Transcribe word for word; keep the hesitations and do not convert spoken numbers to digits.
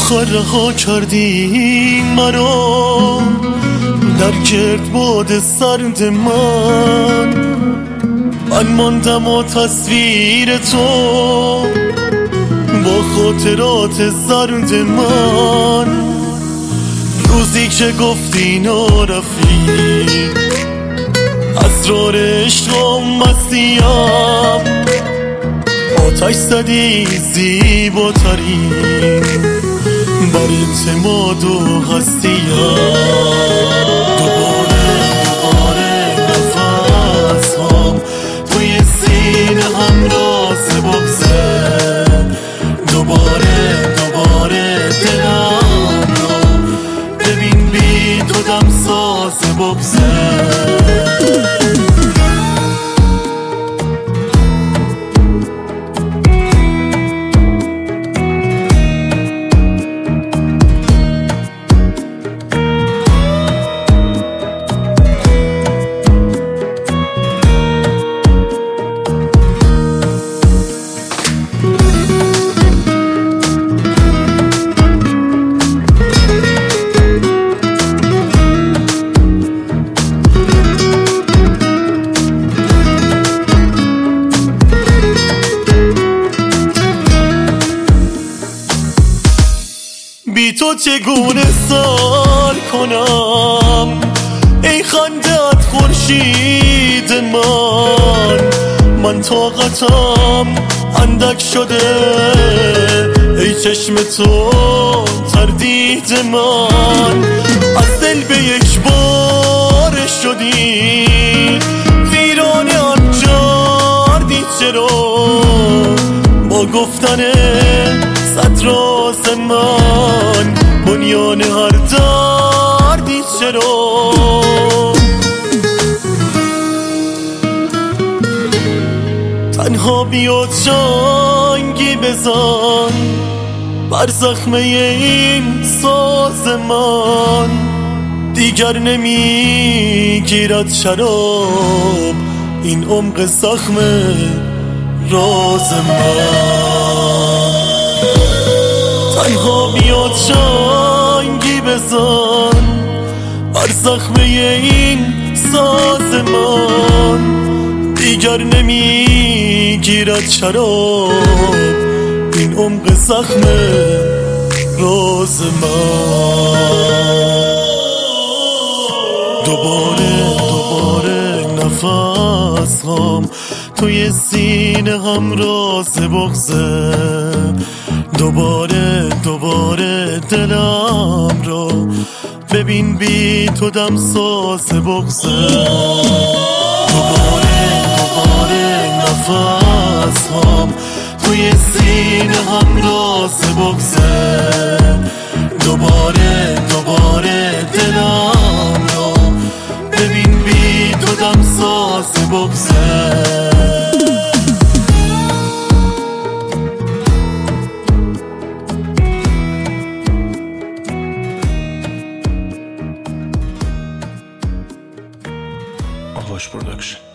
آخر رها کردی مرا در گردباد سرد من، من ماندم و تصویر تو با خاطرات زرد من. روزی که گفتی نارفی اسرار عشقم مستیم، آتش زدی زیباترین بر اعتماد و هستیم. دوباره دوباره نفس هم توی سینه هم راز بغزه، دوباره دوباره دلم رو ببین بی تو دم ساز بغزه. بی تو چگونه سال کنم ای خنده‌ات خورشید من، من طاقتم اندک شده ای چشم تو تردید من. از دل به یک بار شدی ویران انجاردی، چرا با گفتن صد راز من بنیان هر دردی، چرا تنها بیا چنگی بزن بر زخمه این ساز من. دیگر نمیگیرد شراب این عمق زخم راز من. تنها بیاد چنگی بزن بر زخمه این ساز من. دیگر نمیگیرد شراب این عمق زخم راز من. دوباره دوباره نفس هم توی سینه هم راز بغزه، دوباره دوباره دلم رو ببین بی تو دم ساز بغزه. دوباره دوباره نفس هم توی سینه هم راز بغزه، دوباره دوباره دلم رو ببین بی تو دم ساز بغزه. Hoş Production.